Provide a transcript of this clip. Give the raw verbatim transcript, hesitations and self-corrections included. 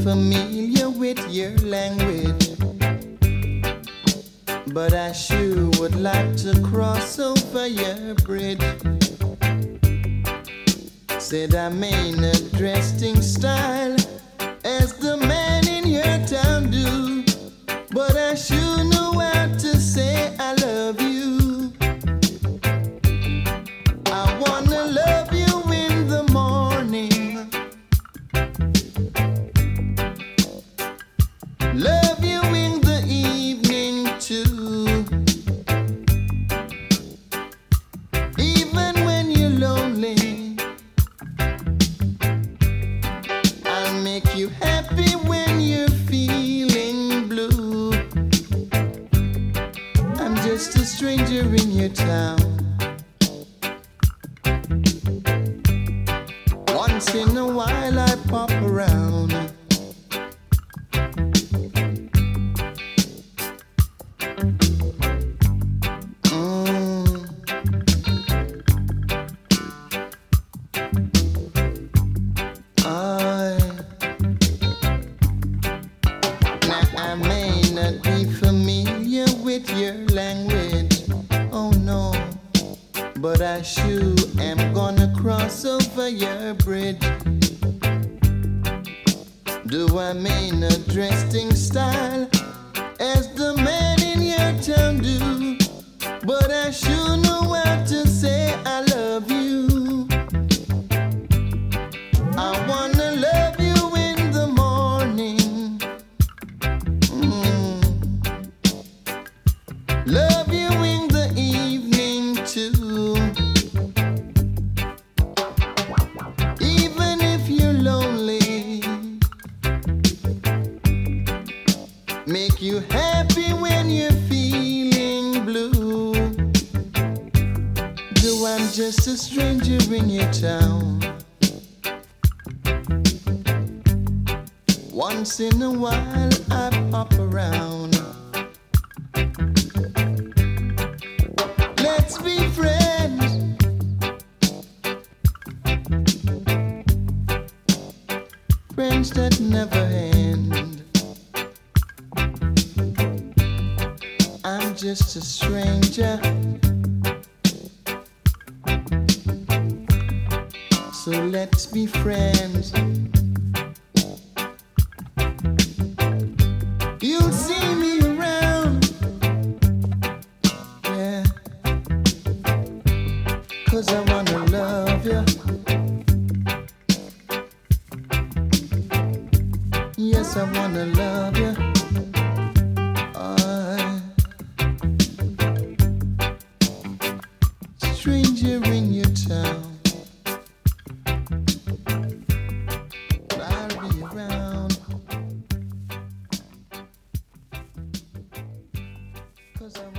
familiar with your language, but I sure would like to cross over your bridge. Said I may not dressed in style as the man in your town do, but I sure know how to say I love you. I wanna love you in the morning, love you in the evening too, even when you're lonely. I'll make you happy when you're feeling blue. I'm just a stranger in your town. Once in a while I pop around. Mm. I, now I may not be familiar with your language, oh no, but I sure am gonna cross over your bridge. Do I mean a dressed in style as the man in your town do, but I sure know how to say I love you. I wanna love you in the morning, mm. Love you in the evening too, even if you're lonely. Make you happy when you're feeling blue. Though I'm just a stranger in your town. Once in a while I pop around. Let's be friends, friends that never end. I'm just a stranger, so let's be friends. You'll see me around, yeah, 'cause I wanna love you. Yes, I wanna love you. I, stranger in your town, I'll be around, 'cause I